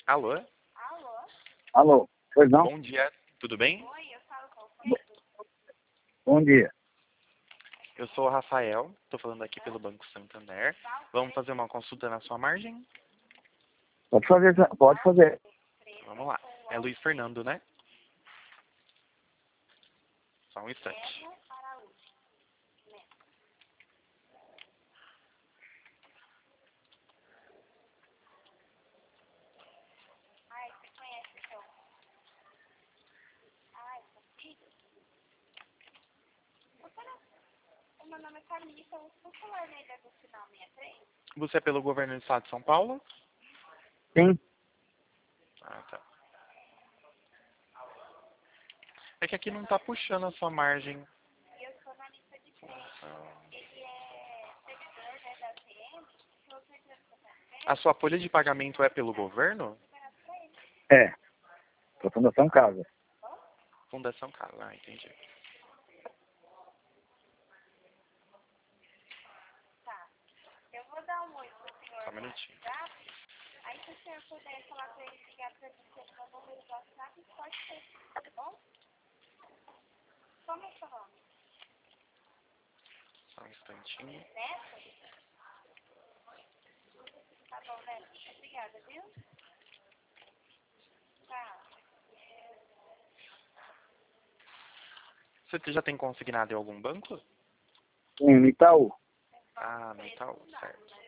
Alô? Alô, pois não? Bom dia, tudo bem? Bom dia. Eu sou o Rafael, estou falando aqui pelo Banco Santander. Vamos fazer uma consulta na sua margem? Pode fazer, pode fazer. Vamos lá. É Luiz Fernando, né? Só um instante. O meu nome é Camila, o celular dele é do final 63? Você é pelo governo do estado de São Paulo? Sim. Ah, tá. É que aqui não está puxando a sua margem. E eu estou na lista de frente. Ele é servidor, né, da CM, e eu perdi A sua folha de pagamento é pelo governo? É. Pra Fundação Casa. Fundação Casa, ah, entendi. Tá. Eu vou dar um oi pro senhor Só um no minutinho. WhatsApp. Aí se o senhor puder falar pra ele ligar pra mim pelo meu número do WhatsApp, pode ser, tá bom? Como é seu nome? Só um instantinho. Neto? Tá bom, Neto. Obrigada, viu? Tá. Você já tem consignado em algum banco? Sim, Itaú. Ah, no Itaú, certo.